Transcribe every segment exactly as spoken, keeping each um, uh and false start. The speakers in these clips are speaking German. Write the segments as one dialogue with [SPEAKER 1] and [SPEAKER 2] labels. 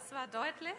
[SPEAKER 1] Das war deutlich.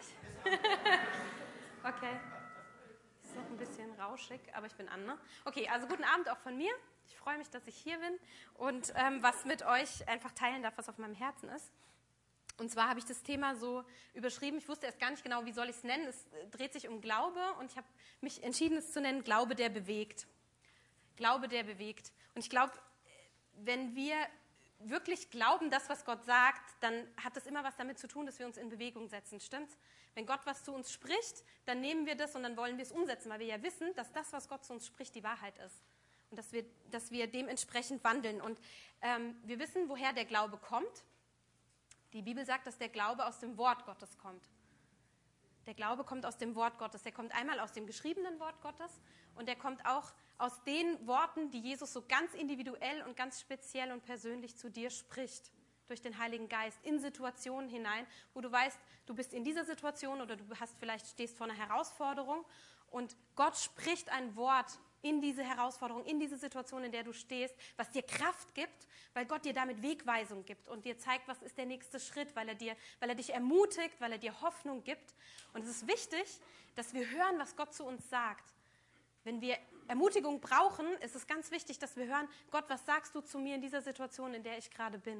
[SPEAKER 1] Okay. Ist noch ein bisschen rauschig, aber ich bin Anne. Okay, also guten Abend auch von mir. Ich freue mich, dass ich hier bin und ähm, was mit euch einfach teilen darf, was auf meinem Herzen ist. Und zwar habe ich das Thema so überschrieben, ich wusste erst gar nicht genau, wie soll ich es nennen. Es dreht sich um Glaube und ich habe mich entschieden, es zu nennen, Glaube, der bewegt. Glaube, der bewegt. Und ich glaube, wenn wir wirklich glauben, das, was Gott sagt, dann hat das immer was damit zu tun, dass wir uns in Bewegung setzen, stimmt's? Wenn Gott was zu uns spricht, dann nehmen wir das und dann wollen wir es umsetzen, weil wir ja wissen, dass das, was Gott zu uns spricht, die Wahrheit ist. Und dass wir, dass wir dementsprechend wandeln. Und ähm, wir wissen, woher der Glaube kommt. Die Bibel sagt, dass der Glaube aus dem Wort Gottes kommt. Der Glaube kommt aus dem Wort Gottes. Der kommt einmal aus dem geschriebenen Wort Gottes und der kommt auch aus den Worten, die Jesus so ganz individuell und ganz speziell und persönlich zu dir spricht, durch den Heiligen Geist, in Situationen hinein, wo du weißt, du bist in dieser Situation oder du hast vielleicht stehst vor einer Herausforderung und Gott spricht ein Wort in diese Herausforderung, in diese Situation, in der du stehst, was dir Kraft gibt, weil Gott dir damit Wegweisung gibt und dir zeigt, was ist der nächste Schritt, weil er, dir, weil er dich ermutigt, weil er dir Hoffnung gibt. Und es ist wichtig, dass wir hören, was Gott zu uns sagt. Wenn wir Ermutigung brauchen, ist es ganz wichtig, dass wir hören, Gott, was sagst du zu mir in dieser Situation, in der ich gerade bin?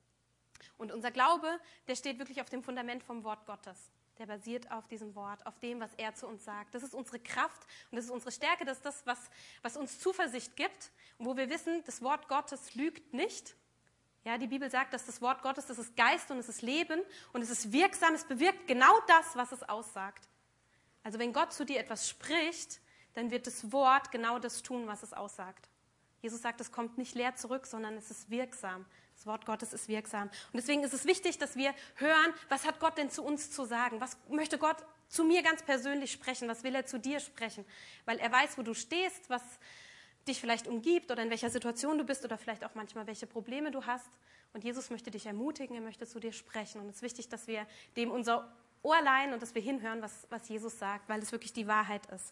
[SPEAKER 1] Und unser Glaube, der steht wirklich auf dem Fundament vom Wort Gottes. Der basiert auf diesem Wort, auf dem, was er zu uns sagt. Das ist unsere Kraft und das ist unsere Stärke, das ist das, was, was uns Zuversicht gibt und wo wir wissen, das Wort Gottes lügt nicht. Ja, die Bibel sagt, dass das Wort Gottes, das ist Geist und es ist Leben und es ist wirksam, es bewirkt genau das, was es aussagt. Also wenn Gott zu dir etwas spricht, dann wird das Wort genau das tun, was es aussagt. Jesus sagt, es kommt nicht leer zurück, sondern es ist wirksam. Das Wort Gottes ist wirksam. Und deswegen ist es wichtig, dass wir hören, was hat Gott denn zu uns zu sagen? Was möchte Gott zu mir ganz persönlich sprechen? Was will er zu dir sprechen? Weil er weiß, wo du stehst, was dich vielleicht umgibt oder in welcher Situation du bist oder vielleicht auch manchmal, welche Probleme du hast. Und Jesus möchte dich ermutigen, er möchte zu dir sprechen. Und es ist wichtig, dass wir dem unser Ohr leihen und dass wir hinhören, was, was Jesus sagt, weil es wirklich die Wahrheit ist.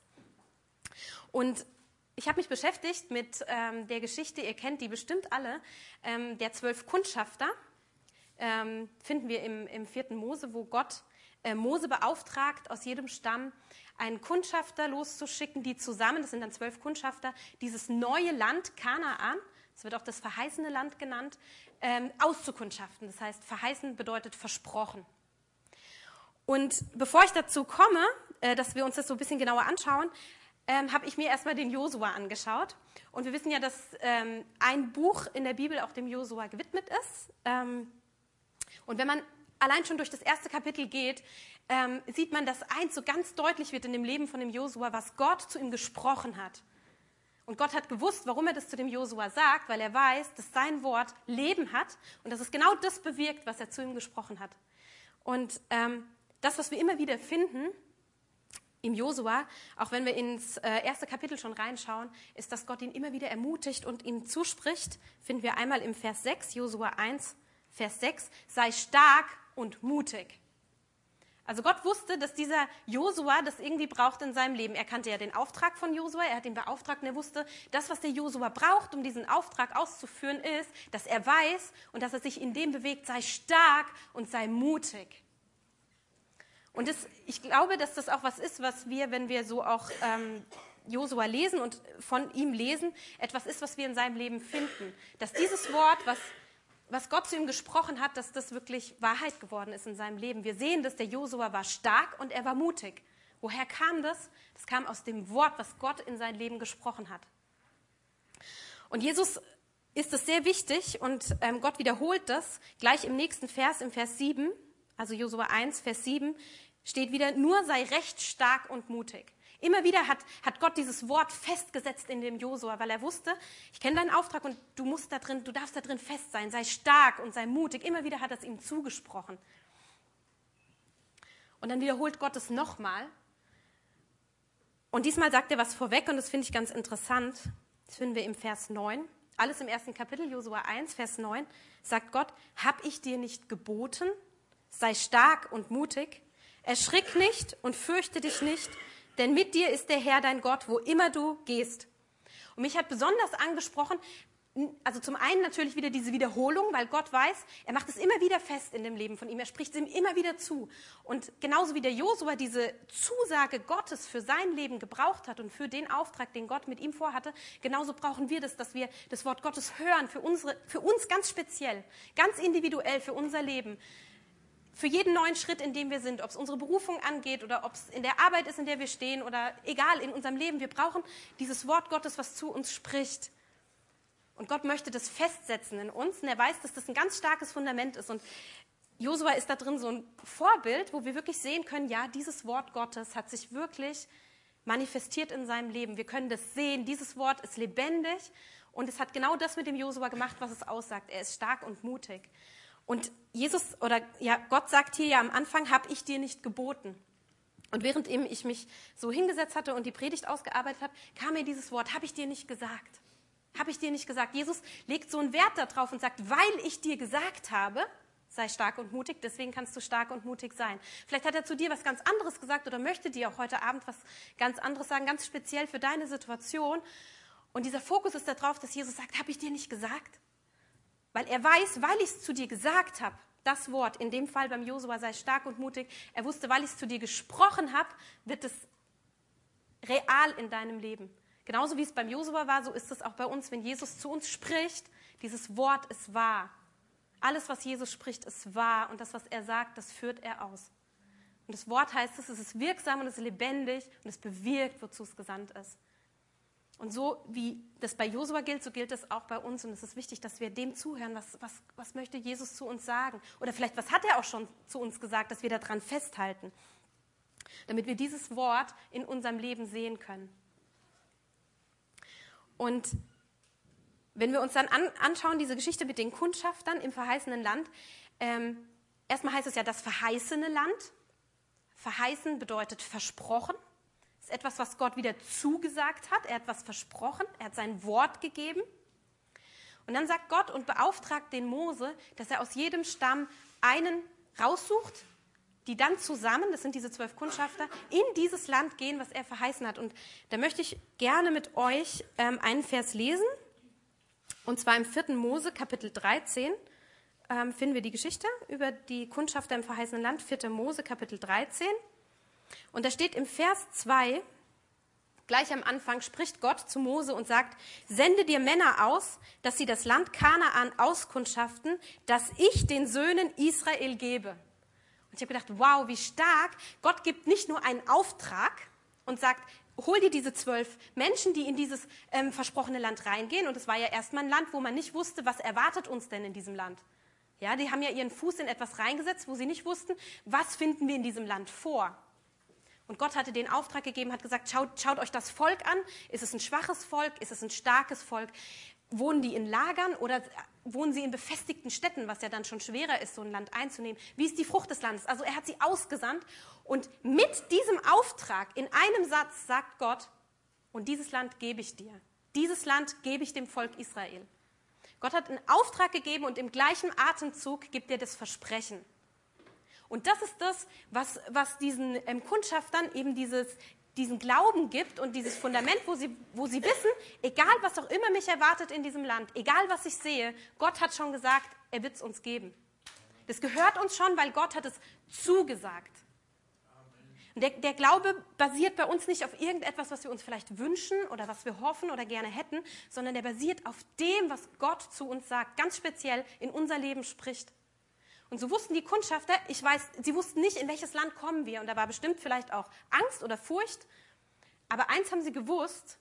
[SPEAKER 1] Und ich habe mich beschäftigt mit ähm, der Geschichte, ihr kennt die bestimmt alle, ähm, der zwölf Kundschafter, ähm, finden wir im, im vierten Mose, wo Gott äh, Mose beauftragt, aus jedem Stamm einen Kundschafter loszuschicken, die zusammen, das sind dann zwölf Kundschafter, dieses neue Land Kanaan, das wird auch das verheißene Land genannt, ähm, auszukundschaften. Das heißt, verheißen bedeutet versprochen. Und bevor ich dazu komme, äh, dass wir uns das so ein bisschen genauer anschauen, Ähm, habe ich mir erstmal den Josua angeschaut. Und wir wissen ja, dass ähm, ein Buch in der Bibel auch dem Josua gewidmet ist. Ähm, und wenn man allein schon durch das erste Kapitel geht, ähm, sieht man, dass eins so ganz deutlich wird in dem Leben von dem Josua, was Gott zu ihm gesprochen hat. Und Gott hat gewusst, warum er das zu dem Josua sagt, weil er weiß, dass sein Wort Leben hat und dass es genau das bewirkt, was er zu ihm gesprochen hat. Und ähm, das, was wir immer wieder finden im Josua, auch wenn wir ins äh, erste Kapitel schon reinschauen, ist, dass Gott ihn immer wieder ermutigt und ihm zuspricht, finden wir einmal im Vers sechs, Josua eins, Vers sechs, sei stark und mutig. Also Gott wusste, dass dieser Josua das irgendwie braucht in seinem Leben. Er kannte ja den Auftrag von Josua, er hat ihn beauftragt und er wusste, das, was der Josua braucht, um diesen Auftrag auszuführen, ist, dass er weiß und dass er sich in dem bewegt, sei stark und sei mutig. Und das, ich glaube, dass das auch was ist, was wir, wenn wir so auch ähm, Josua lesen und von ihm lesen, etwas ist, was wir in seinem Leben finden. Dass dieses Wort, was, was Gott zu ihm gesprochen hat, dass das wirklich Wahrheit geworden ist in seinem Leben. Wir sehen, dass der Josua war stark und er war mutig. Woher kam das? Das kam aus dem Wort, was Gott in sein Leben gesprochen hat. Und Jesus ist es sehr wichtig und ähm, Gott wiederholt das gleich im nächsten Vers, im Vers sieben, also Josua eins, Vers sieben, steht wieder, nur sei recht stark und mutig. Immer wieder hat, hat Gott dieses Wort festgesetzt in dem Josua, weil er wusste, ich kenne deinen Auftrag und du musst da drin, du darfst da drin fest sein, sei stark und sei mutig. Immer wieder hat er es ihm zugesprochen. Und dann wiederholt Gott es nochmal. Und diesmal sagt er was vorweg und das finde ich ganz interessant. Das finden wir im Vers neun. Alles im ersten Kapitel, Josua eins, Vers neun, sagt Gott, hab ich dir nicht geboten, sei stark und mutig, erschrick nicht und fürchte dich nicht, denn mit dir ist der Herr dein Gott, wo immer du gehst. Und mich hat besonders angesprochen, also zum einen natürlich wieder diese Wiederholung, weil Gott weiß, er macht es immer wieder fest in dem Leben von ihm, er spricht es ihm immer wieder zu. Und genauso wie der Josua diese Zusage Gottes für sein Leben gebraucht hat und für den Auftrag, den Gott mit ihm vorhatte, genauso brauchen wir das, dass wir das Wort Gottes hören, für, unsere, für uns ganz speziell, ganz individuell für unser Leben. Für jeden neuen Schritt, in dem wir sind, ob es unsere Berufung angeht oder ob es in der Arbeit ist, in der wir stehen oder egal, in unserem Leben, wir brauchen dieses Wort Gottes, was zu uns spricht. Und Gott möchte das festsetzen in uns und er weiß, dass das ein ganz starkes Fundament ist. Und Josua ist da drin so ein Vorbild, wo wir wirklich sehen können, ja, dieses Wort Gottes hat sich wirklich manifestiert in seinem Leben. Wir können das sehen, dieses Wort ist lebendig und es hat genau das mit dem Josua gemacht, was es aussagt. Er ist stark und mutig. Und Jesus, oder ja, Gott sagt hier ja am Anfang, habe ich dir nicht geboten. Und während ich mich so hingesetzt hatte und die Predigt ausgearbeitet habe, kam mir dieses Wort, habe ich dir nicht gesagt. Habe ich dir nicht gesagt. Jesus legt so einen Wert darauf und sagt, weil ich dir gesagt habe, sei stark und mutig, deswegen kannst du stark und mutig sein. Vielleicht hat er zu dir was ganz anderes gesagt oder möchte dir auch heute Abend was ganz anderes sagen, ganz speziell für deine Situation. Und dieser Fokus ist darauf, dass Jesus sagt, habe ich dir nicht gesagt? Weil er weiß, weil ich es zu dir gesagt habe, das Wort, in dem Fall beim Josua, sei stark und mutig, er wusste, weil ich es zu dir gesprochen habe, wird es real in deinem Leben. Genauso wie es beim Josua war, so ist es auch bei uns, wenn Jesus zu uns spricht, dieses Wort ist wahr. Alles, was Jesus spricht, ist wahr und das, was er sagt, das führt er aus. Und das Wort heißt es, es ist wirksam und es ist lebendig und es bewirkt, wozu es gesandt ist. Und so wie das bei Josua gilt, so gilt es auch bei uns und es ist wichtig, dass wir dem zuhören, was, was, was möchte Jesus zu uns sagen. Oder vielleicht, was hat er auch schon zu uns gesagt, dass wir daran festhalten, damit wir dieses Wort in unserem Leben sehen können. Und wenn wir uns dann an, anschauen, diese Geschichte mit den Kundschaftern im verheißenen Land, ähm, erstmal heißt es ja das verheißene Land. Verheißen bedeutet versprochen. Das ist etwas, was Gott wieder zugesagt hat. Er hat was versprochen, er hat sein Wort gegeben. Und dann sagt Gott und beauftragt den Mose, dass er aus jedem Stamm einen raussucht, die dann zusammen, das sind diese zwölf Kundschafter, in dieses Land gehen, was er verheißen hat. Und da möchte ich gerne mit euch ähm, einen Vers lesen. Und zwar im vierten Mose, Kapitel dreizehn, ähm, finden wir die Geschichte über die Kundschafter im verheißenen Land. vierter Mose, Kapitel dreizehn. Und da steht im Vers zwei, gleich am Anfang spricht Gott zu Mose und sagt, sende dir Männer aus, dass sie das Land Kanaan auskundschaften, das ich den Söhnen Israel gebe. Ich habe gedacht, wow, wie stark. Gott gibt nicht nur einen Auftrag und sagt, hol dir diese zwölf Menschen, die in dieses ähm, versprochene Land reingehen. Und es war ja erstmal ein Land, wo man nicht wusste, was erwartet uns denn in diesem Land. Ja, die haben ja ihren Fuß in etwas reingesetzt, wo sie nicht wussten, was finden wir in diesem Land vor. Und Gott hatte den Auftrag gegeben, hat gesagt, schaut, schaut euch das Volk an. Ist es ein schwaches Volk? Ist es ein starkes Volk? Wohnen die in Lagern oder wohnen sie in befestigten Städten, was ja dann schon schwerer ist, so ein Land einzunehmen? Wie ist die Frucht des Landes? Also er hat sie ausgesandt und mit diesem Auftrag in einem Satz sagt Gott, und dieses Land gebe ich dir. Dieses Land gebe ich dem Volk Israel. Gott hat einen Auftrag gegeben und im gleichen Atemzug gibt er das Versprechen. Und das ist das, was, was diesen ähm, Kundschaftern eben dieses, diesen Glauben gibt und dieses Fundament, wo sie, wo sie wissen, egal was auch immer mich erwartet in diesem Land, egal was ich sehe, Gott hat schon gesagt, er wird es uns geben. Das gehört uns schon, weil Gott hat es zugesagt. Und der, der Glaube basiert bei uns nicht auf irgendetwas, was wir uns vielleicht wünschen oder was wir hoffen oder gerne hätten, sondern der basiert auf dem, was Gott zu uns sagt, ganz speziell in unser Leben spricht. Und so wussten die Kundschafter, ich weiß, sie wussten nicht, in welches Land kommen wir. Und da war bestimmt vielleicht auch Angst oder Furcht. Aber eins haben sie gewusst,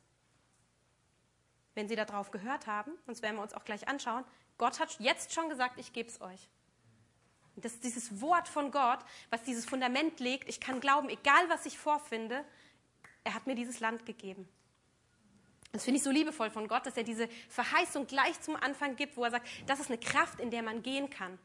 [SPEAKER 1] wenn sie darauf gehört haben, und das werden wir uns auch gleich anschauen, Gott hat jetzt schon gesagt, ich gebe es euch. Und das ist dieses Wort von Gott, was dieses Fundament legt. Ich kann glauben, egal was ich vorfinde, er hat mir dieses Land gegeben. Das finde ich so liebevoll von Gott, dass er diese Verheißung gleich zum Anfang gibt, wo er sagt, das ist eine Kraft, in der man gehen kann.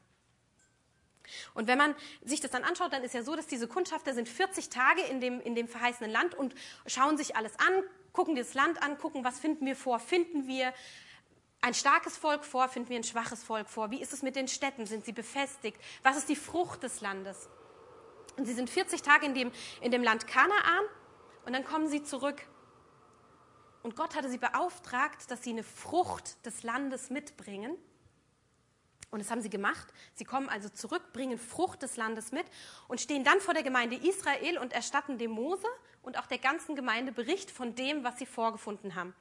[SPEAKER 1] Und wenn man sich das dann anschaut, dann ist ja so, dass diese Kundschafter sind vierzig Tage in dem, in dem verheißenen Land und schauen sich alles an, gucken das Land an, gucken, was finden wir vor, finden wir ein starkes Volk vor, finden wir ein schwaches Volk vor, wie ist es mit den Städten, sind sie befestigt, was ist die Frucht des Landes. Und sie sind vierzig Tage in dem, in dem Land Kanaan und dann kommen sie zurück. Und Gott hatte sie beauftragt, dass sie eine Frucht des Landes mitbringen. Und das haben sie gemacht. Sie kommen also zurück, bringen Frucht des Landes mit und stehen dann vor der Gemeinde Israel und erstatten dem Mose und auch der ganzen Gemeinde Bericht von dem, was sie vorgefunden haben.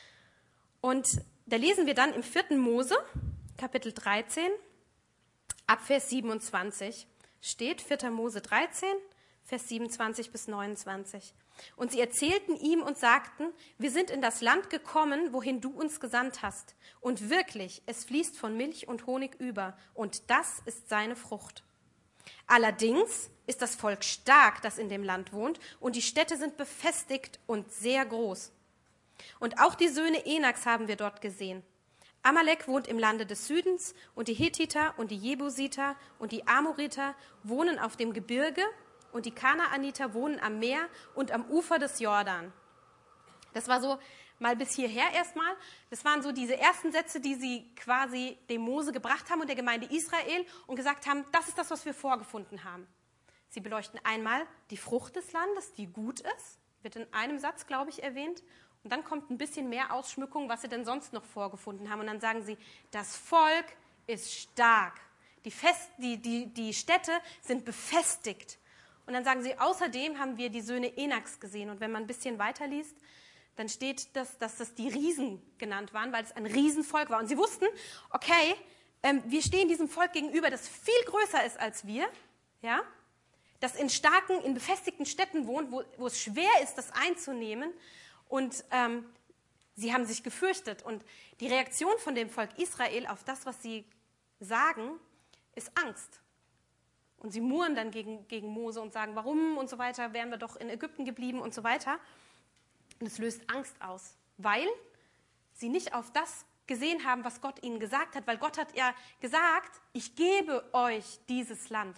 [SPEAKER 1] Und da lesen wir dann im vierten Mose, Kapitel dreizehn, ab Vers siebenundzwanzig, steht vierter Mose dreizehn, Vers siebenundzwanzig bis neunundzwanzig. Und sie erzählten ihm und sagten, wir sind in das Land gekommen, wohin du uns gesandt hast. Und wirklich, es fließt von Milch und Honig über, und das ist seine Frucht. Allerdings ist das Volk stark, das in dem Land wohnt, und die Städte sind befestigt und sehr groß. Und auch die Söhne Enaks haben wir dort gesehen. Amalek wohnt im Lande des Südens, und die Hethiter und die Jebusiter und die Amoriter wohnen auf dem Gebirge, und die Kanaaniter wohnen am Meer und am Ufer des Jordan. Das war so mal bis hierher erstmal. Das waren so diese ersten Sätze, die sie quasi dem Mose gebracht haben und der Gemeinde Israel und gesagt haben, das ist das, was wir vorgefunden haben. Sie beleuchten einmal die Frucht des Landes, die gut ist, wird in einem Satz, glaube ich, erwähnt. Und dann kommt ein bisschen mehr Ausschmückung, was sie denn sonst noch vorgefunden haben. Und dann sagen sie, das Volk ist stark. Die, Fest, die, die, die Städte sind befestigt. Und dann sagen sie, außerdem haben wir die Söhne Enaks gesehen. Und wenn man ein bisschen weiterliest, dann steht, dass, dass das die Riesen genannt waren, weil es ein Riesenvolk war. Und sie wussten, okay, ähm, wir stehen diesem Volk gegenüber, das viel größer ist als wir, ja, das in starken, in befestigten Städten wohnt, wo, wo es schwer ist, das einzunehmen. Und ähm, sie haben sich gefürchtet. Und die Reaktion von dem Volk Israel auf das, was sie sagen, ist Angst. Und sie murren dann gegen, gegen Mose und sagen, warum und so weiter, wären wir doch in Ägypten geblieben und so weiter. Und es löst Angst aus, weil sie nicht auf das gesehen haben, was Gott ihnen gesagt hat. Weil Gott hat ja gesagt, ich gebe euch dieses Land.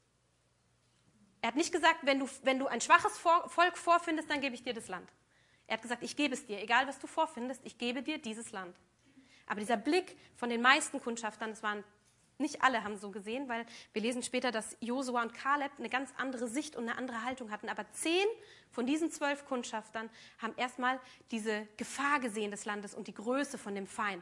[SPEAKER 1] Er hat nicht gesagt, wenn du, wenn du ein schwaches Volk vorfindest, dann gebe ich dir das Land. Er hat gesagt, ich gebe es dir, egal was du vorfindest, ich gebe dir dieses Land. Aber dieser Blick von den meisten Kundschaftern, das waren nicht alle, haben so gesehen, weil wir lesen später, dass Josua und Kaleb eine ganz andere Sicht und eine andere Haltung hatten. Aber zehn von diesen zwölf Kundschaftern haben erstmal diese Gefahr gesehen des Landes und die Größe von dem Feind.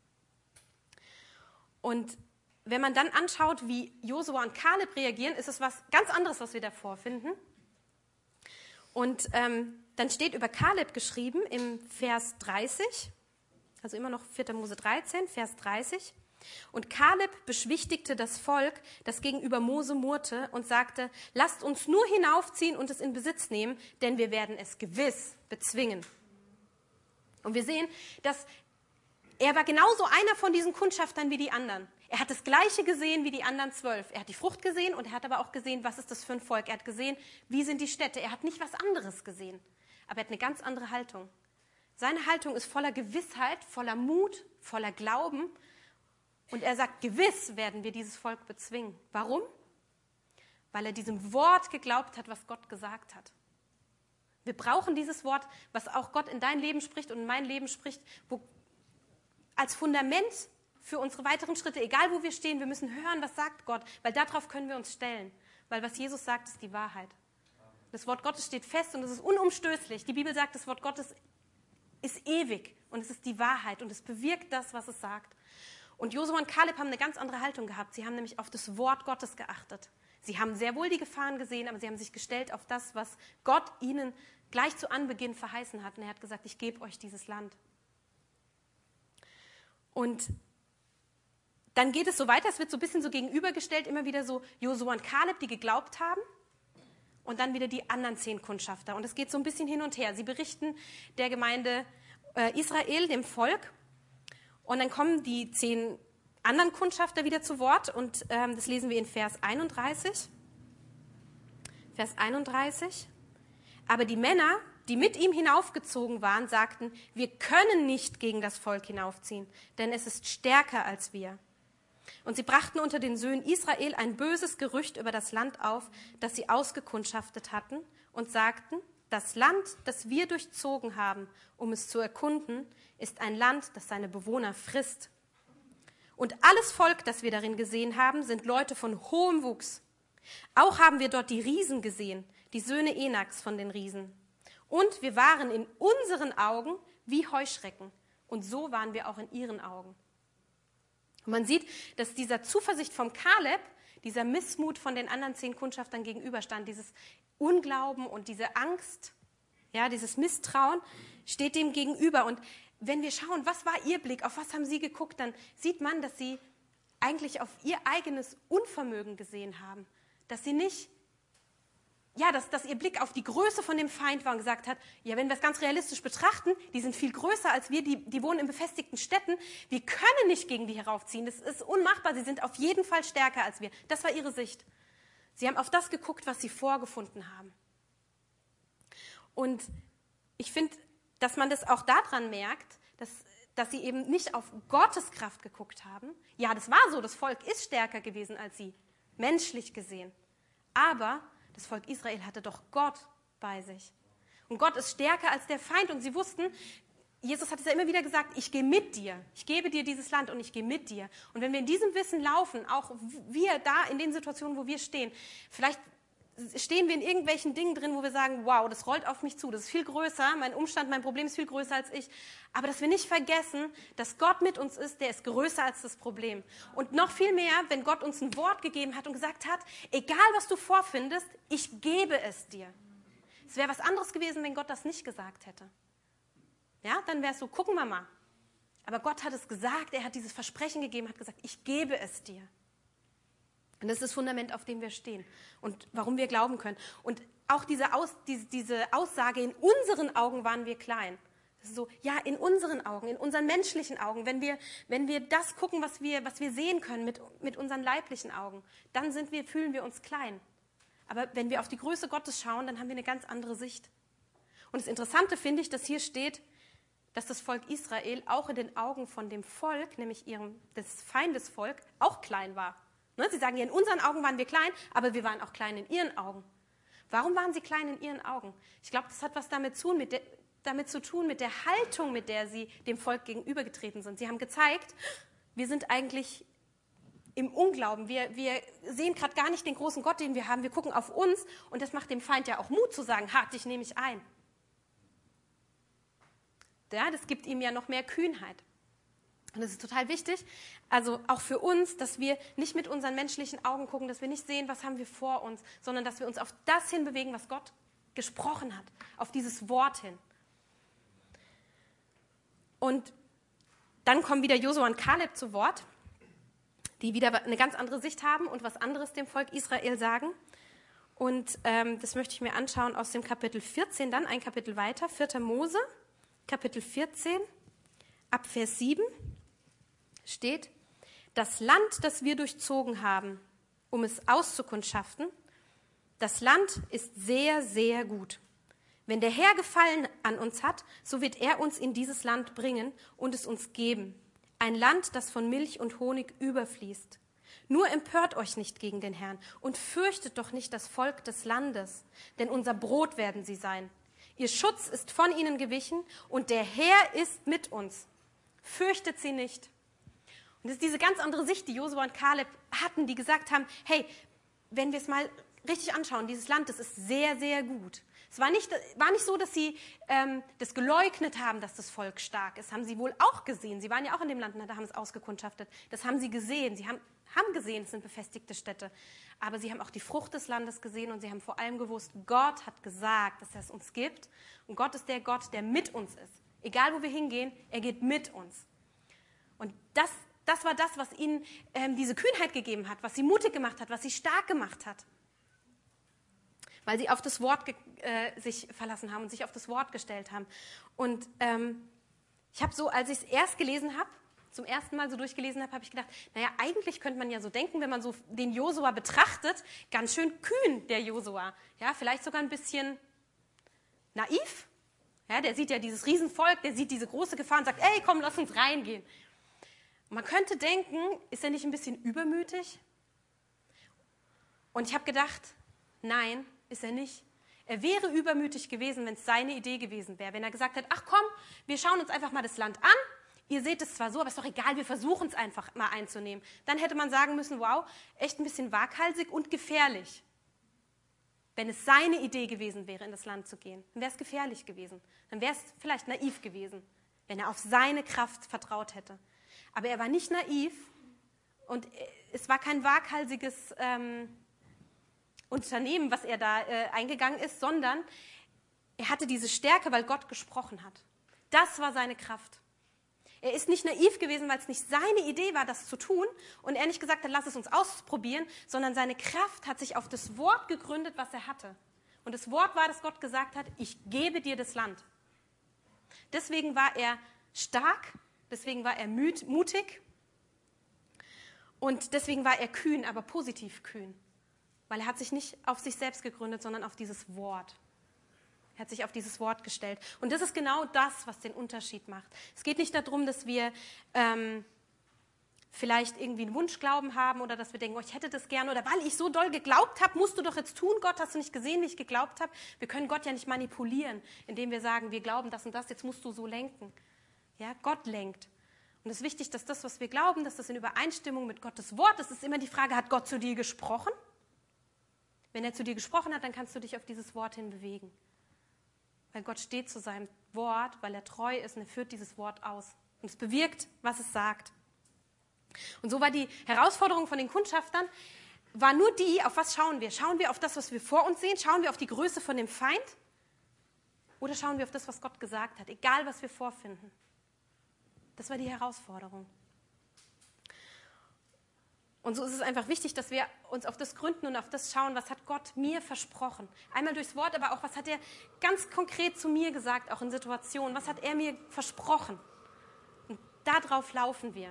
[SPEAKER 1] Und wenn man dann anschaut, wie Josua und Kaleb reagieren, ist es was ganz anderes, was wir da vorfinden. Und ähm, dann steht über Kaleb geschrieben im Vers dreißig, also immer noch vierter Mose dreizehn, Vers dreißig. Und Kaleb beschwichtigte das Volk, das gegenüber Mose murrte und sagte, lasst uns nur hinaufziehen und es in Besitz nehmen, denn wir werden es gewiss bezwingen. Und wir sehen, dass er war genauso einer von diesen Kundschaftern wie die anderen. Er hat das Gleiche gesehen wie die anderen zwölf. Er hat die Frucht gesehen und er hat aber auch gesehen, was ist das für ein Volk. Er hat gesehen, wie sind die Städte. Er hat nicht was anderes gesehen, aber er hat eine ganz andere Haltung. Seine Haltung ist voller Gewissheit, voller Mut, voller Glauben. Und er sagt, gewiss werden wir dieses Volk bezwingen. Warum? Weil er diesem Wort geglaubt hat, was Gott gesagt hat. Wir brauchen dieses Wort, was auch Gott in dein Leben spricht und in mein Leben spricht, wo, als Fundament für unsere weiteren Schritte, egal wo wir stehen, wir müssen hören, was sagt Gott, weil darauf können wir uns stellen. Weil was Jesus sagt, ist die Wahrheit. Das Wort Gottes steht fest und es ist unumstößlich. Die Bibel sagt, das Wort Gottes ist ewig und es ist die Wahrheit und es bewirkt das, was es sagt. Und Josua und Kaleb haben eine ganz andere Haltung gehabt. Sie haben nämlich auf das Wort Gottes geachtet. Sie haben sehr wohl die Gefahren gesehen, aber sie haben sich gestellt auf das, was Gott ihnen gleich zu Anbeginn verheißen hat. Und er hat gesagt, ich gebe euch dieses Land. Und dann geht es so weiter, es wird so ein bisschen so gegenübergestellt, immer wieder so Josua und Kaleb, die geglaubt haben. Und dann wieder die anderen zehn Kundschafter. Und es geht so ein bisschen hin und her. Sie berichten der Gemeinde äh, Israel, dem Volk. Und dann kommen die zehn anderen Kundschafter wieder zu Wort und ähm, das lesen wir in Vers einunddreißig. Vers einunddreißig. Aber die Männer, die mit ihm hinaufgezogen waren, sagten, wir können nicht gegen das Volk hinaufziehen, denn es ist stärker als wir. Und sie brachten unter den Söhnen Israel ein böses Gerücht über das Land auf, das sie ausgekundschaftet hatten und sagten, das Land, das wir durchzogen haben, um es zu erkunden, ist ein Land, das seine Bewohner frisst. Und alles Volk, das wir darin gesehen haben, sind Leute von hohem Wuchs. Auch haben wir dort die Riesen gesehen, die Söhne Enaks von den Riesen. Und wir waren in unseren Augen wie Heuschrecken. Und so waren wir auch in ihren Augen. Und man sieht, dass dieser Zuversicht vom Kaleb, dieser Missmut von den anderen zehn Kundschaftern gegenüberstand, dieses Unglauben und diese Angst, ja, dieses Misstrauen, steht dem gegenüber. Und wenn wir schauen, was war ihr Blick, auf was haben sie geguckt, dann sieht man, dass sie eigentlich auf ihr eigenes Unvermögen gesehen haben. Dass sie nicht, ja, dass, dass ihr Blick auf die Größe von dem Feind war und gesagt hat, ja, wenn wir es ganz realistisch betrachten, die sind viel größer als wir, die, die wohnen in befestigten Städten, wir können nicht gegen die heraufziehen, das ist unmachbar, sie sind auf jeden Fall stärker als wir. Das war ihre Sicht. Sie haben auf das geguckt, was sie vorgefunden haben. Und ich finde, dass man das auch daran merkt, dass, dass sie eben nicht auf Gottes Kraft geguckt haben. Ja, das war so, das Volk ist stärker gewesen als sie, menschlich gesehen. Aber das Volk Israel hatte doch Gott bei sich. Und Gott ist stärker als der Feind. Und sie wussten, Jesus hat es ja immer wieder gesagt, ich gehe mit dir. Ich gebe dir dieses Land und ich gehe mit dir. Und wenn wir in diesem Wissen laufen, auch wir da in den Situationen, wo wir stehen, vielleicht stehen wir in irgendwelchen Dingen drin, wo wir sagen, wow, das rollt auf mich zu, das ist viel größer, mein Umstand, mein Problem ist viel größer als ich. Aber dass wir nicht vergessen, dass Gott mit uns ist, der ist größer als das Problem. Und noch viel mehr, wenn Gott uns ein Wort gegeben hat und gesagt hat, egal was du vorfindest, ich gebe es dir. Es wäre was anderes gewesen, wenn Gott das nicht gesagt hätte. Ja, dann wäre es so, gucken wir mal. Aber Gott hat es gesagt, er hat dieses Versprechen gegeben, hat gesagt, ich gebe es dir. Und das ist das Fundament, auf dem wir stehen und warum wir glauben können. Und auch diese, Aus, diese, diese Aussage, in unseren Augen waren wir klein. Das ist so, ja, in unseren Augen, in unseren menschlichen Augen, wenn wir, wenn wir das gucken, was wir, was wir sehen können mit, mit unseren leiblichen Augen, dann sind wir, fühlen wir uns klein. Aber wenn wir auf die Größe Gottes schauen, dann haben wir eine ganz andere Sicht. Und das Interessante finde ich, dass hier steht, dass das Volk Israel auch in den Augen von dem Volk, nämlich ihrem, des Feindesvolk, auch klein war. Sie sagen, ja, in unseren Augen waren wir klein, aber wir waren auch klein in ihren Augen. Warum waren sie klein in ihren Augen? Ich glaube, das hat was damit zu tun, mit der, damit zu tun, mit der Haltung, mit der sie dem Volk gegenübergetreten sind. Sie haben gezeigt, wir sind eigentlich im Unglauben. Wir, wir sehen gerade gar nicht den großen Gott, den wir haben. Wir gucken auf uns und das macht dem Feind ja auch Mut zu sagen, ha, dich nehme ich ein. Ja, das gibt ihm ja noch mehr Kühnheit. Und das ist total wichtig, also auch für uns, dass wir nicht mit unseren menschlichen Augen gucken, dass wir nicht sehen, was haben wir vor uns, sondern dass wir uns auf das hinbewegen, was Gott gesprochen hat, auf dieses Wort hin. Und dann kommen wieder Josua und Kaleb zu Wort, die wieder eine ganz andere Sicht haben und was anderes dem Volk Israel sagen. Und ähm, das möchte ich mir anschauen aus dem Kapitel vierzehn, dann ein Kapitel weiter, vierter Mose, Kapitel vierzehn, ab Vers sieben. Steht, das Land, das wir durchzogen haben, um es auszukundschaften, das Land ist sehr, sehr gut. Wenn der Herr Gefallen an uns hat, so wird er uns in dieses Land bringen und es uns geben. Ein Land, das von Milch und Honig überfließt. Nur empört euch nicht gegen den Herrn und fürchtet doch nicht das Volk des Landes, denn unser Brot werden sie sein. Ihr Schutz ist von ihnen gewichen und der Herr ist mit uns. Fürchtet sie nicht. Und das ist diese ganz andere Sicht, die Josua und Kaleb hatten, die gesagt haben, hey, wenn wir es mal richtig anschauen, dieses Land, das ist sehr, sehr gut. Es war nicht, war nicht so, dass sie ähm, das geleugnet haben, dass das Volk stark ist. Haben sie wohl auch gesehen. Sie waren ja auch in dem Land und haben es ausgekundschaftet. Das haben sie gesehen. Sie haben, haben gesehen, es sind befestigte Städte. Aber sie haben auch die Frucht des Landes gesehen und sie haben vor allem gewusst, Gott hat gesagt, dass er es uns gibt. Und Gott ist der Gott, der mit uns ist. Egal, wo wir hingehen, er geht mit uns. Und das Das war das, was ihnen ähm, diese Kühnheit gegeben hat, was sie mutig gemacht hat, was sie stark gemacht hat. Weil sie auf das Wort ge- äh, sich verlassen haben und sich auf das Wort gestellt haben. Und ähm, ich habe so, als ich es erst gelesen habe, zum ersten Mal so durchgelesen habe, habe ich gedacht, naja, eigentlich könnte man ja so denken, wenn man so den Josua betrachtet, ganz schön kühn, der Josua. Ja, vielleicht sogar ein bisschen naiv. Ja, der sieht ja dieses Riesenvolk, der sieht diese große Gefahr und sagt, ey, komm, lass uns reingehen. Man könnte denken, ist er nicht ein bisschen übermütig? Und ich habe gedacht, nein, ist er nicht. Er wäre übermütig gewesen, wenn es seine Idee gewesen wäre. Wenn er gesagt hätte, ach komm, wir schauen uns einfach mal das Land an. Ihr seht es zwar so, aber ist doch egal, wir versuchen es einfach mal einzunehmen. Dann hätte man sagen müssen, wow, echt ein bisschen waghalsig und gefährlich. Wenn es seine Idee gewesen wäre, in das Land zu gehen, dann wäre es gefährlich gewesen. Dann wäre es vielleicht naiv gewesen. wenn er auf seine Kraft vertraut hätte. Aber er war nicht naiv und es war kein waghalsiges ähm, Unternehmen, was er da äh, eingegangen ist, sondern er hatte diese Stärke, weil Gott gesprochen hat. Das war seine Kraft. Er ist nicht naiv gewesen, weil es nicht seine Idee war, das zu tun und er nicht gesagt hat, lass es uns ausprobieren, sondern seine Kraft hat sich auf das Wort gegründet, was er hatte. Und das Wort war, dass Gott gesagt hat, ich gebe dir das Land. Deswegen war er stark, deswegen war er mutig und deswegen war er kühn, aber positiv kühn. Weil er hat sich nicht auf sich selbst gegründet, sondern auf dieses Wort. Er hat sich auf dieses Wort gestellt. Und das ist genau das, was den Unterschied macht. Es geht nicht darum, dass wir ähm, vielleicht irgendwie einen Wunschglauben haben oder dass wir denken, oh, ich hätte das gerne oder weil ich so doll geglaubt habe, musst du doch jetzt tun, Gott, hast du nicht gesehen, wie ich geglaubt habe? Wir können Gott ja nicht manipulieren, indem wir sagen, wir glauben das und das, jetzt musst du so lenken. Ja, Gott lenkt. Und es ist wichtig, dass das, was wir glauben, dass das in Übereinstimmung mit Gottes Wort ist. Es ist immer die Frage, hat Gott zu dir gesprochen? Wenn er zu dir gesprochen hat, dann kannst du dich auf dieses Wort hin bewegen. Weil Gott steht zu seinem Wort, weil er treu ist und er führt dieses Wort aus. Und es bewirkt, was es sagt. Und so war die Herausforderung von den Kundschaftern, war nur die, auf was schauen wir? Schauen wir auf das, was wir vor uns sehen? Schauen wir auf die Größe von dem Feind? Oder schauen wir auf das, was Gott gesagt hat? Egal, was wir vorfinden. Das war die Herausforderung. Und so ist es einfach wichtig, dass wir uns auf das gründen und auf das schauen, was hat Gott mir versprochen. Einmal durchs Wort, aber auch, was hat er ganz konkret zu mir gesagt, auch in Situationen. Was hat er mir versprochen? Und darauf laufen wir.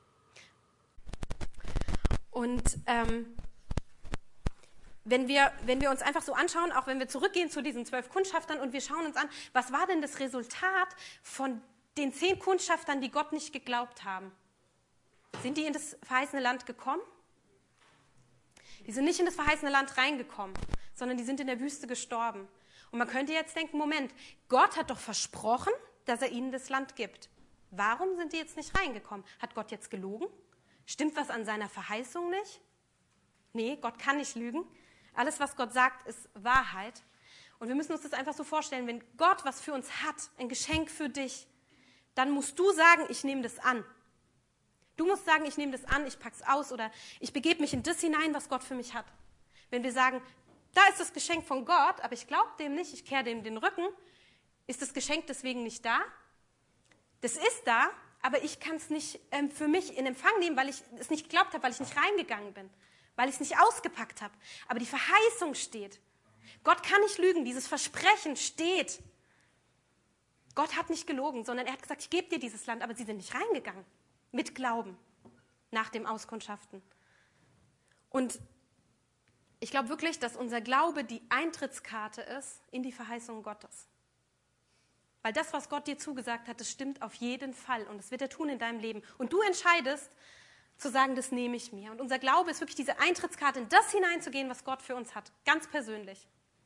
[SPEAKER 1] Und ähm, wenn wir, wenn wir uns einfach so anschauen, auch wenn wir zurückgehen zu diesen zwölf Kundschaftern und wir schauen uns an, was war denn das Resultat von den zehn Kundschaftern, die Gott nicht geglaubt haben? Sind die in das verheißene Land gekommen? Die sind nicht in das verheißene Land reingekommen, sondern die sind in der Wüste gestorben. Und man könnte jetzt denken, Moment, Gott hat doch versprochen, dass er ihnen das Land gibt. Warum sind die jetzt nicht reingekommen? Hat Gott jetzt gelogen? Stimmt was an seiner Verheißung nicht? Nee, Gott kann nicht lügen. Alles, was Gott sagt, ist Wahrheit. Und wir müssen uns das einfach so vorstellen, wenn Gott was für uns hat, ein Geschenk für dich, dann musst du sagen, ich nehme das an. Du musst sagen, ich nehme das an, ich packe es aus oder ich begebe mich in das hinein, was Gott für mich hat. Wenn wir sagen, da ist das Geschenk von Gott, aber ich glaube dem nicht, ich kehre dem den Rücken, ist das Geschenk deswegen nicht da? Das ist da, aber ich kann es nicht ähm, für mich in Empfang nehmen, weil ich es nicht geglaubt habe, weil ich nicht reingegangen bin, weil ich es nicht ausgepackt habe. Aber die Verheißung steht. Gott kann nicht lügen, dieses Versprechen steht. Gott hat nicht gelogen, sondern er hat gesagt, ich gebe dir dieses Land, aber sie sind nicht reingegangen. Mit Glauben, nach dem Auskundschaften. Und ich glaube wirklich, dass unser Glaube die Eintrittskarte ist in die Verheißung Gottes. Weil das, was Gott dir zugesagt hat, das stimmt auf jeden Fall. Und das wird er tun in deinem Leben. Und du entscheidest, zu sagen, das nehme ich mir. Und unser Glaube ist wirklich diese Eintrittskarte, in das hineinzugehen, was Gott für uns hat. Ganz persönlich.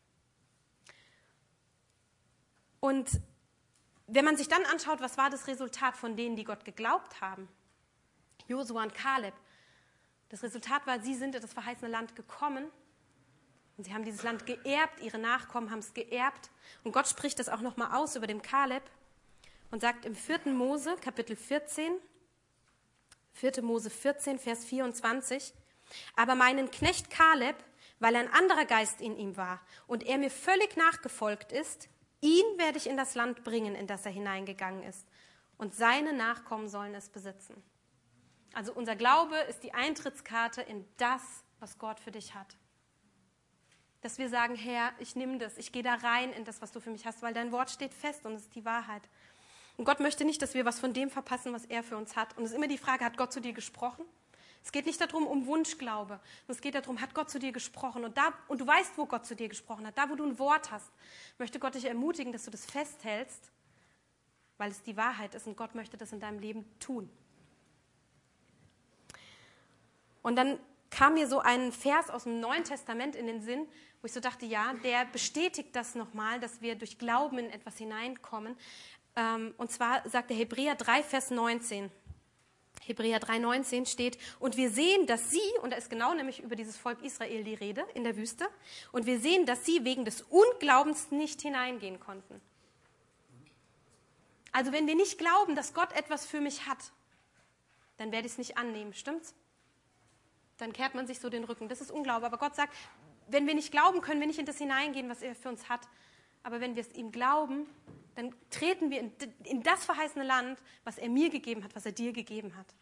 [SPEAKER 1] Und wenn man sich dann anschaut, was war das Resultat von denen, die Gott geglaubt haben? Josua und Kaleb. Das Resultat war, sie sind in das verheißene Land gekommen und sie haben dieses Land geerbt, ihre Nachkommen haben es geerbt. Und Gott spricht das auch nochmal aus über den Kaleb und sagt im vierten Mose, Kapitel vierzehn, vierter Mose vierzehn, Vers vierundzwanzig, aber meinen Knecht Kaleb, weil ein anderer Geist in ihm war und er mir völlig nachgefolgt ist, ihn werde ich in das Land bringen, in das er hineingegangen ist. Und seine Nachkommen sollen es besitzen. Also unser Glaube ist die Eintrittskarte in das, was Gott für dich hat. Dass wir sagen, Herr, ich nehme das, ich gehe da rein in das, was du für mich hast, weil dein Wort steht fest und es ist die Wahrheit. Und Gott möchte nicht, dass wir was von dem verpassen, was er für uns hat. Und es ist immer die Frage, hat Gott zu dir gesprochen? Es geht nicht darum, um Wunschglaube. Es geht darum, hat Gott zu dir gesprochen? Und, da, und du weißt, wo Gott zu dir gesprochen hat. Da, wo du ein Wort hast, möchte Gott dich ermutigen, dass du das festhältst, weil es die Wahrheit ist und Gott möchte das in deinem Leben tun. Und dann kam mir so ein Vers aus dem Neuen Testament in den Sinn, wo ich so dachte, ja, der bestätigt das nochmal, dass wir durch Glauben in etwas hineinkommen. Und zwar sagt der Hebräer drei, Vers neunzehn. Hebräer drei, neunzehn steht, und wir sehen, dass sie, und da ist genau nämlich über dieses Volk Israel die Rede in der Wüste, und wir sehen, dass sie wegen des Unglaubens nicht hineingehen konnten. Also wenn wir nicht glauben, dass Gott etwas für mich hat, dann werde ich es nicht annehmen, stimmt's? Dann kehrt man sich so den Rücken. Das ist Unglaube. Aber Gott sagt, wenn wir nicht glauben, können wir nicht in das hineingehen, was er für uns hat. Aber wenn wir es ihm glauben, dann treten wir in, in das verheißene Land, was er mir gegeben hat, was er dir gegeben hat.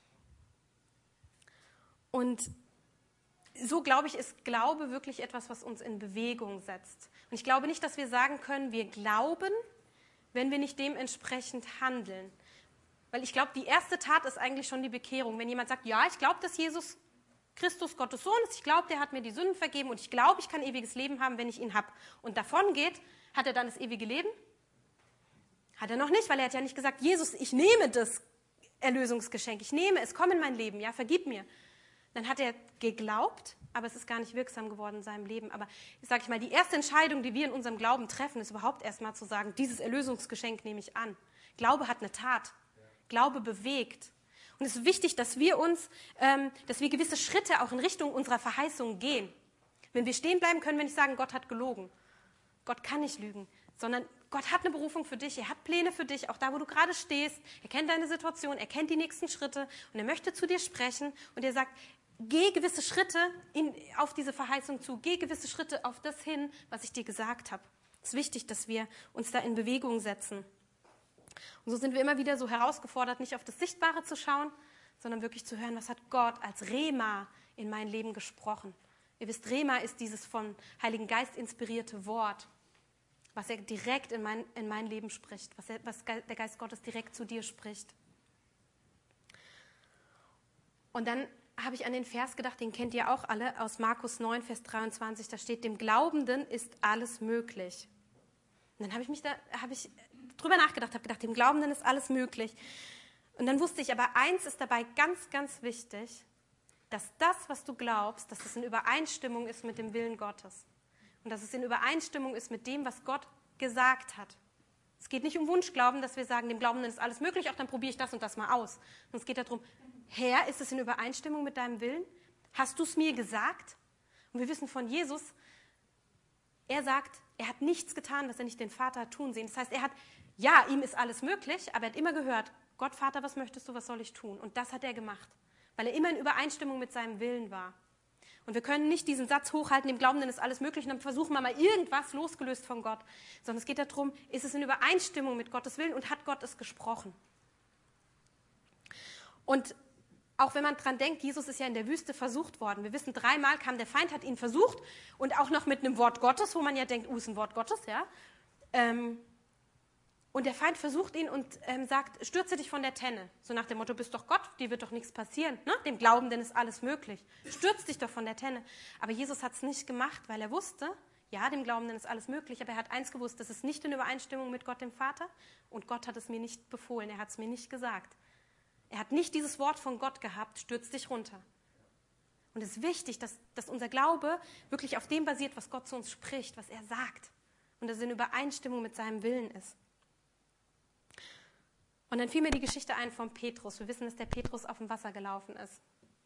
[SPEAKER 1] Und so, glaube ich, ist Glaube wirklich etwas, was uns in Bewegung setzt. Und ich glaube nicht, dass wir sagen können, wir glauben, wenn wir nicht dementsprechend handeln. Weil ich glaube, die erste Tat ist eigentlich schon die Bekehrung. Wenn jemand sagt, ja, ich glaube, dass Jesus Christus Gottes Sohn ist, ich glaube, der hat mir die Sünden vergeben und ich glaube, ich kann ewiges Leben haben, wenn ich ihn habe. Und davon geht, hat er dann das ewige Leben? Hat er noch nicht, weil er hat ja nicht gesagt, Jesus, ich nehme das Erlösungsgeschenk, ich nehme es, komm in mein Leben, ja, vergib mir. Dann hat er geglaubt, aber es ist gar nicht wirksam geworden in seinem Leben. Aber ich sage ich mal, die erste Entscheidung, die wir in unserem Glauben treffen, ist überhaupt erstmal zu sagen, dieses Erlösungsgeschenk nehme ich an. Glaube hat eine Tat. Glaube bewegt. Und es ist wichtig, dass wir uns, ähm, dass wir gewisse Schritte auch in Richtung unserer Verheißung gehen. Wenn wir stehen bleiben, können wir nicht sagen, Gott hat gelogen. Gott kann nicht lügen, sondern Gott hat eine Berufung für dich, er hat Pläne für dich, auch da, wo du gerade stehst. Er kennt deine Situation, er kennt die nächsten Schritte und er möchte zu dir sprechen und er sagt, geh gewisse Schritte in, auf diese Verheißung zu, geh gewisse Schritte auf das hin, was ich dir gesagt habe. Es ist wichtig, dass wir uns da in Bewegung setzen. Und so sind wir immer wieder so herausgefordert, nicht auf das Sichtbare zu schauen, sondern wirklich zu hören, was hat Gott als Rema in mein Leben gesprochen. Ihr wisst, Rema ist dieses vom Heiligen Geist inspirierte Wort, was er direkt in mein, in mein Leben spricht, was, er, was der Geist Gottes direkt zu dir spricht. Und dann habe ich an den Vers gedacht, den kennt ihr auch alle, aus Markus neun, Vers dreiundzwanzig, da steht, dem Glaubenden ist alles möglich. Und dann habe ich mich da, habe ich drüber nachgedacht, habe gedacht, dem Glaubenden ist alles möglich. Und dann wusste ich, aber eins ist dabei ganz, ganz wichtig, dass das, was du glaubst, dass es in Übereinstimmung ist mit dem Willen Gottes. Und dass es in Übereinstimmung ist mit dem, was Gott gesagt hat. Es geht nicht um Wunschglauben, dass wir sagen, dem Glaubenden ist alles möglich, auch dann probiere ich das und das mal aus. Und es geht darum, Herr, ist es in Übereinstimmung mit deinem Willen? Hast du es mir gesagt? Und wir wissen von Jesus, er sagt, er hat nichts getan, was er nicht den Vater hat tun sehen. Das heißt, er hat, ja, ihm ist alles möglich, aber er hat immer gehört, Gott, Vater, was möchtest du, was soll ich tun? Und das hat er gemacht, weil er immer in Übereinstimmung mit seinem Willen war. Und wir können nicht diesen Satz hochhalten, dem Glaubenden ist alles möglich, und dann versuchen wir mal irgendwas losgelöst von Gott. Sondern es geht darum, ist es in Übereinstimmung mit Gottes Willen und hat Gott es gesprochen? Und auch wenn man dran denkt, Jesus ist ja in der Wüste versucht worden. Wir wissen, dreimal kam der Feind, hat ihn versucht und auch noch mit einem Wort Gottes, wo man ja denkt, uh, ist ein Wort Gottes, ja. Ähm, und der Feind versucht ihn und ähm, sagt, stürze dich von der Tenne. So nach dem Motto, bist doch Gott, dir wird doch nichts passieren. Ne? Dem Glaubenden ist alles möglich. Stürz dich doch von der Tenne. Aber Jesus hat es nicht gemacht, weil er wusste, ja, dem Glaubenden ist alles möglich, aber er hat eins gewusst, das ist nicht in Übereinstimmung mit Gott, dem Vater, und Gott hat es mir nicht befohlen, er hat es mir nicht gesagt. Er hat nicht dieses Wort von Gott gehabt, stürz dich runter. Und es ist wichtig, dass, dass unser Glaube wirklich auf dem basiert, was Gott zu uns spricht, was er sagt. Und dass es in Übereinstimmung mit seinem Willen ist. Und dann fiel mir die Geschichte ein von Petrus. Wir wissen, dass der Petrus auf dem Wasser gelaufen ist.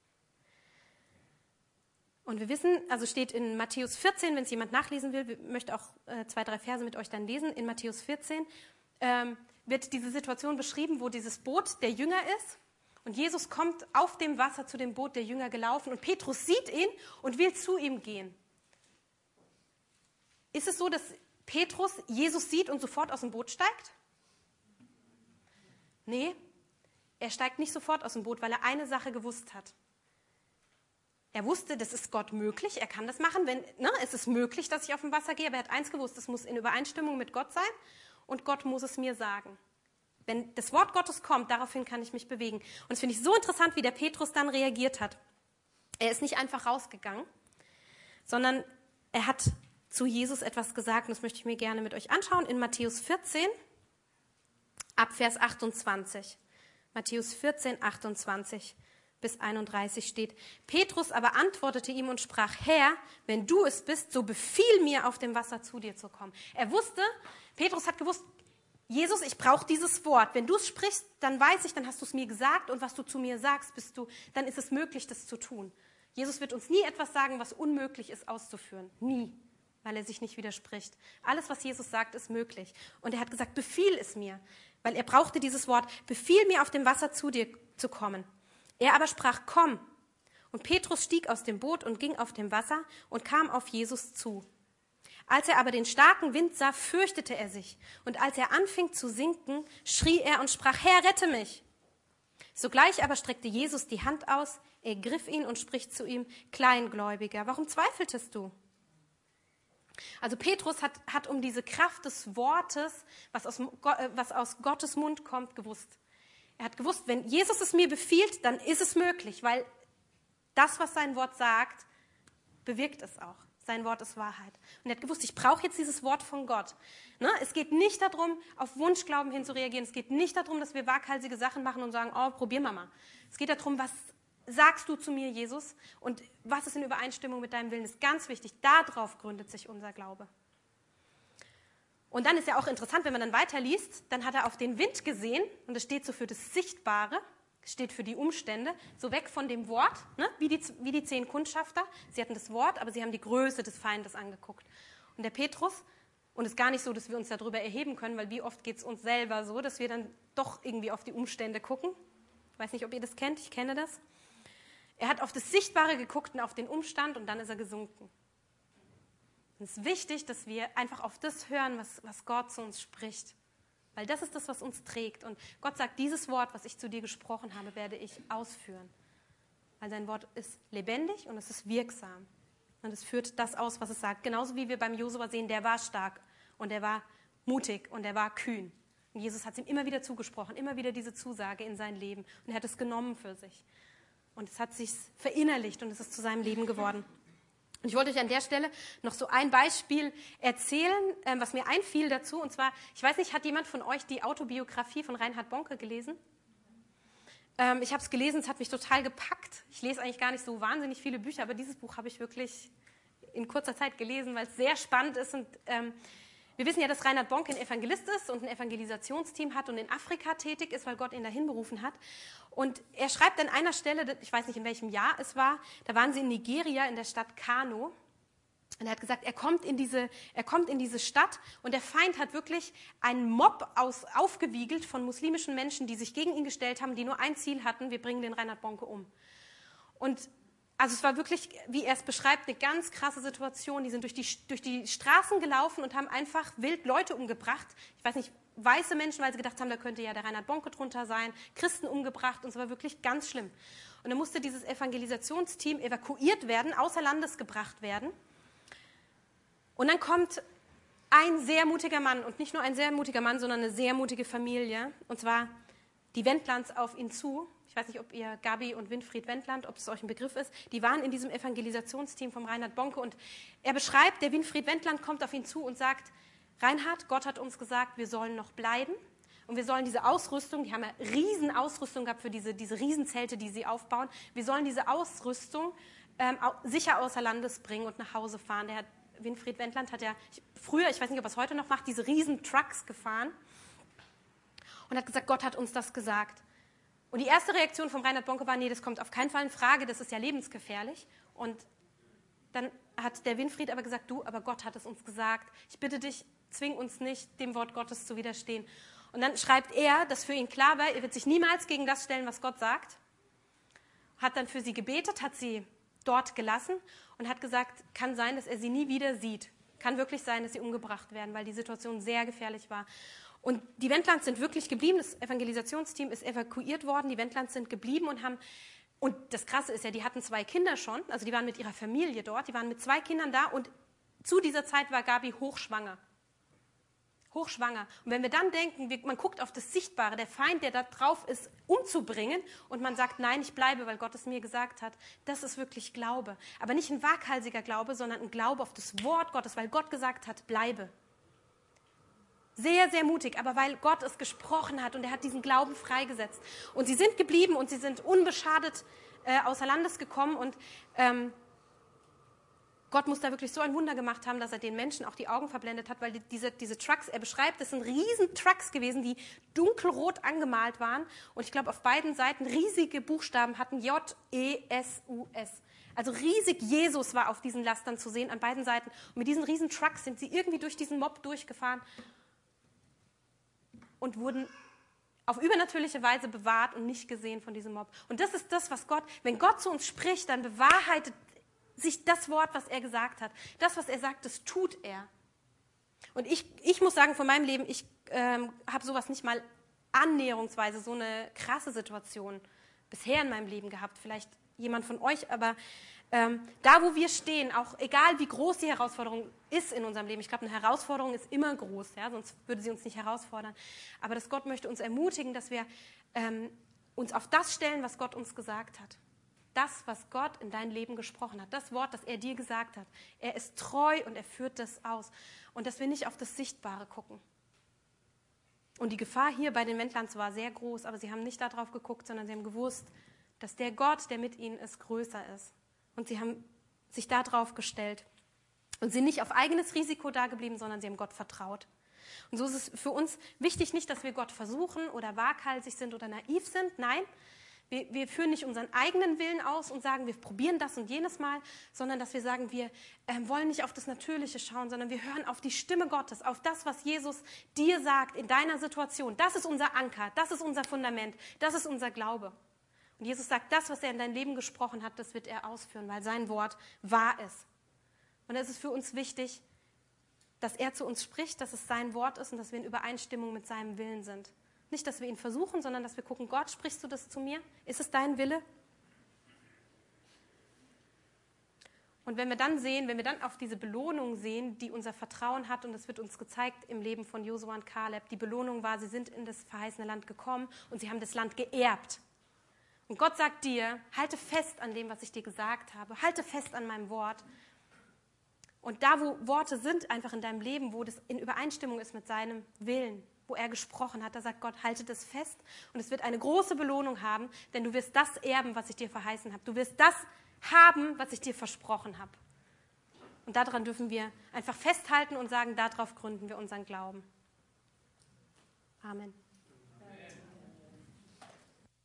[SPEAKER 1] Und wir wissen, also steht in Matthäus vierzehn, wenn es jemand nachlesen will, ich möchte auch äh, zwei, drei Verse mit euch dann lesen, in Matthäus vierzehn, ähm, wird diese Situation beschrieben, wo dieses Boot der Jünger ist und Jesus kommt auf dem Wasser zu dem Boot der Jünger gelaufen und Petrus sieht ihn und will zu ihm gehen. Ist es so, dass Petrus Jesus sieht und sofort aus dem Boot steigt? Nee, er steigt nicht sofort aus dem Boot, weil er eine Sache gewusst hat. Er wusste, das ist Gott möglich, er kann das machen, wenn, ne, es ist möglich, dass ich auf dem Wasser gehe, aber er hat eins gewusst, es muss in Übereinstimmung mit Gott sein. Und Gott muss es mir sagen. Wenn das Wort Gottes kommt, daraufhin kann ich mich bewegen. Und das finde ich so interessant, wie der Petrus dann reagiert hat. Er ist nicht einfach rausgegangen, sondern er hat zu Jesus etwas gesagt. Und das möchte ich mir gerne mit euch anschauen. In Matthäus vierzehn, ab Vers achtundzwanzig. Matthäus vierzehn, achtundzwanzig bis einunddreißig steht, Petrus aber antwortete ihm und sprach, Herr, wenn du es bist, so befiehl mir, auf dem Wasser zu dir zu kommen. Er wusste, Petrus hat gewusst, Jesus, ich brauche dieses Wort. Wenn du es sprichst, dann weiß ich, dann hast du es mir gesagt und was du zu mir sagst, bist du, dann ist es möglich, das zu tun. Jesus wird uns nie etwas sagen, was unmöglich ist auszuführen. Nie, weil er sich nicht widerspricht. Alles, was Jesus sagt, ist möglich. Und er hat gesagt, befiehl es mir. weil er brauchte dieses Wort, befiehl mir, auf dem Wasser zu dir zu kommen. Er aber sprach, komm. Und Petrus stieg aus dem Boot und ging auf dem Wasser und kam auf Jesus zu. Als er aber den starken Wind sah, fürchtete er sich. Und als er anfing zu sinken, schrie er und sprach, Herr, rette mich. Sogleich aber streckte Jesus die Hand aus, er griff ihn und spricht zu ihm, Kleingläubiger, warum zweifeltest du? Also Petrus hat, hat um diese Kraft des Wortes, was aus, was aus Gottes Mund kommt, gewusst. Er hat gewusst, wenn Jesus es mir befiehlt, dann ist es möglich, weil das, was sein Wort sagt, bewirkt es auch. Sein Wort ist Wahrheit. Und er hat gewusst, ich brauche jetzt dieses Wort von Gott. Ne? Es geht nicht darum, auf Wunschglauben hin zu reagieren. Es geht nicht darum, dass wir waghalsige Sachen machen und sagen, oh, probieren wir mal. Es geht darum, was sagst du zu mir, Jesus? Und was ist in Übereinstimmung mit deinem Willen? Das ist ganz wichtig. Darauf gründet sich unser Glaube. Und dann ist ja auch interessant, wenn man dann weiterliest, dann hat er auf den Wind gesehen, und das steht so für das Sichtbare, steht für die Umstände, so weg von dem Wort, ne? wie, die, wie die zehn Kundschafter. Sie hatten das Wort, aber sie haben die Größe des Feindes angeguckt. Und der Petrus, und es ist gar nicht so, dass wir uns darüber erheben können, weil wie oft geht es uns selber so, dass wir dann doch irgendwie auf die Umstände gucken. Ich weiß nicht, ob ihr das kennt, ich kenne das. Er hat auf das Sichtbare geguckt und auf den Umstand und dann ist er gesunken. Und es ist wichtig, dass wir einfach auf das hören, was, was Gott zu uns spricht. Weil das ist das, was uns trägt. Und Gott sagt, dieses Wort, was ich zu dir gesprochen habe, werde ich ausführen. Weil sein Wort ist lebendig und es ist wirksam. Und es führt das aus, was es sagt. Genauso wie wir beim Josua sehen, der war stark und der war mutig und der war kühn. Und Jesus hat es ihm immer wieder zugesprochen, immer wieder diese Zusage in sein Leben. Und er hat es genommen für sich. Und es hat sich verinnerlicht und es ist zu seinem Leben geworden. Und ich wollte euch an der Stelle noch so ein Beispiel erzählen, was mir einfiel dazu. Und zwar, ich weiß nicht, hat jemand von euch die Autobiografie von Reinhard Bonke gelesen? Ähm, ich habe es gelesen, es hat mich total gepackt. Ich lese eigentlich gar nicht so wahnsinnig viele Bücher, aber dieses Buch habe ich wirklich in kurzer Zeit gelesen, weil es sehr spannend ist. Und ähm, wir wissen ja, dass Reinhard Bonke ein Evangelist ist und ein Evangelisationsteam hat und in Afrika tätig ist, weil Gott ihn dahin berufen hat. Und er schreibt an einer Stelle, ich weiß nicht, in welchem Jahr es war, da waren sie in Nigeria in der Stadt Kano. Und er hat gesagt, er kommt in diese, er kommt in diese Stadt und der Feind hat wirklich einen Mob aus, aufgewiegelt von muslimischen Menschen, die sich gegen ihn gestellt haben, die nur ein Ziel hatten, wir bringen den Reinhard Bonke um. Und also es war wirklich, wie er es beschreibt, eine ganz krasse Situation. Die sind durch die, durch die Straßen gelaufen und haben einfach wild Leute umgebracht. Ich weiß nicht, weiße Menschen, weil sie gedacht haben, da könnte ja der Reinhard Bonke drunter sein, Christen umgebracht und es war wirklich ganz schlimm. Und dann musste dieses Evangelisationsteam evakuiert werden, außer Landes gebracht werden. Und dann kommt ein sehr mutiger Mann und nicht nur ein sehr mutiger Mann, sondern eine sehr mutige Familie, und zwar die Wendlands auf ihn zu. Ich weiß nicht, ob ihr Gabi und Winfried Wendland, ob es euch ein Begriff ist, die waren in diesem Evangelisationsteam vom Reinhard Bonke und er beschreibt, der Winfried Wendland kommt auf ihn zu und sagt, Reinhard, Gott hat uns gesagt, wir sollen noch bleiben und wir sollen diese Ausrüstung, die haben ja riesen Ausrüstung gehabt für diese, diese Riesenzelte, die sie aufbauen, wir sollen diese Ausrüstung ähm, sicher außer Landes bringen und nach Hause fahren. Der hat, Winfried Wendland hat ja ich, früher, ich weiß nicht, ob er es heute noch macht, diese riesen Trucks gefahren und hat gesagt, Gott hat uns das gesagt. Und die erste Reaktion von Reinhard Bonke war, nee, das kommt auf keinen Fall in Frage, das ist ja lebensgefährlich. Und dann hat der Winfried aber gesagt, du, aber Gott hat es uns gesagt. Ich bitte dich, zwing uns nicht, dem Wort Gottes zu widerstehen. Und dann schreibt er, dass für ihn klar war, er wird sich niemals gegen das stellen, was Gott sagt. Hat dann für sie gebetet, hat sie dort gelassen und hat gesagt, kann sein, dass er sie nie wieder sieht. Kann wirklich sein, dass sie umgebracht werden, weil die Situation sehr gefährlich war. Und die Wendlands sind wirklich geblieben, das Evangelisationsteam ist evakuiert worden, die Wendlands sind geblieben und haben, und das Krasse ist ja, die hatten zwei Kinder schon, also die waren mit ihrer Familie dort, die waren mit zwei Kindern da und zu dieser Zeit war Gabi hochschwanger. Hochschwanger. Und wenn wir dann denken, wir, man guckt auf das Sichtbare, der Feind, der da drauf ist, umzubringen und man sagt, nein, ich bleibe, weil Gott es mir gesagt hat, das ist wirklich Glaube. Aber nicht ein waghalsiger Glaube, sondern ein Glaube auf das Wort Gottes, weil Gott gesagt hat, bleibe. Sehr, sehr mutig, aber weil Gott es gesprochen hat und er hat diesen Glauben freigesetzt. Und sie sind geblieben und sie sind unbeschadet äh, außer Landes gekommen und ähm, Gott muss da wirklich so ein Wunder gemacht haben, dass er den Menschen auch die Augen verblendet hat, weil die, diese, diese Trucks, er beschreibt, das sind riesen Trucks gewesen, die dunkelrot angemalt waren und ich glaube auf beiden Seiten riesige Buchstaben hatten, J E S U S. Also riesig Jesus war auf diesen Lastern zu sehen an beiden Seiten und mit diesen riesen Trucks sind sie irgendwie durch diesen Mob durchgefahren und wurden auf übernatürliche Weise bewahrt und nicht gesehen von diesem Mob. Und das ist das, was Gott, wenn Gott zu uns spricht, dann bewahrheitet sich das Wort, was er gesagt hat. Das, was er sagt, das tut er. Und ich, ich muss sagen, von meinem Leben, ich ähm, habe sowas nicht mal annäherungsweise, so eine krasse Situation bisher in meinem Leben gehabt. Vielleicht jemand von euch, aber ähm, da, wo wir stehen, auch egal wie groß die Herausforderung ist in unserem Leben, ich glaube, eine Herausforderung ist immer groß, ja, sonst würde sie uns nicht herausfordern, aber dass Gott möchte uns ermutigen, dass wir ähm, uns auf das stellen, was Gott uns gesagt hat. Das, was Gott in dein Leben gesprochen hat, das Wort, das er dir gesagt hat. Er ist treu und er führt das aus. Und dass wir nicht auf das Sichtbare gucken. Und die Gefahr hier bei den Wendlands war sehr groß, aber sie haben nicht darauf geguckt, sondern sie haben gewusst, dass der Gott, der mit ihnen ist, größer ist. Und sie haben sich darauf gestellt und sind nicht auf eigenes Risiko da geblieben, sondern sie haben Gott vertraut. Und so ist es für uns wichtig, nicht, dass wir Gott versuchen oder waghalsig sind oder naiv sind. Nein, wir, wir führen nicht unseren eigenen Willen aus und sagen, wir probieren das und jenes Mal, sondern dass wir sagen, wir äh, wollen nicht auf das Natürliche schauen, sondern wir hören auf die Stimme Gottes, auf das, was Jesus dir sagt in deiner Situation. Das ist unser Anker, das ist unser Fundament, das ist unser Glaube. Und Jesus sagt, das, was er in dein Leben gesprochen hat, das wird er ausführen, weil sein Wort wahr ist. Und es ist für uns wichtig, dass er zu uns spricht, dass es sein Wort ist und dass wir in Übereinstimmung mit seinem Willen sind. Nicht, dass wir ihn versuchen, sondern dass wir gucken, Gott, sprichst du das zu mir? Ist es dein Wille? Und wenn wir dann sehen, wenn wir dann auf diese Belohnung sehen, die unser Vertrauen hat, und das wird uns gezeigt im Leben von Josua und Kaleb, die Belohnung war, sie sind in das verheißene Land gekommen und sie haben das Land geerbt. Und Gott sagt dir, halte fest an dem, was ich dir gesagt habe, halte fest an meinem Wort. Und da, wo Worte sind, einfach in deinem Leben, wo das in Übereinstimmung ist mit seinem Willen, wo er gesprochen hat, da sagt Gott, halte das fest und es wird eine große Belohnung haben, denn du wirst das erben, was ich dir verheißen habe. Du wirst das haben, was ich dir versprochen habe. Und daran dürfen wir einfach festhalten und sagen, darauf gründen wir unseren Glauben. Amen.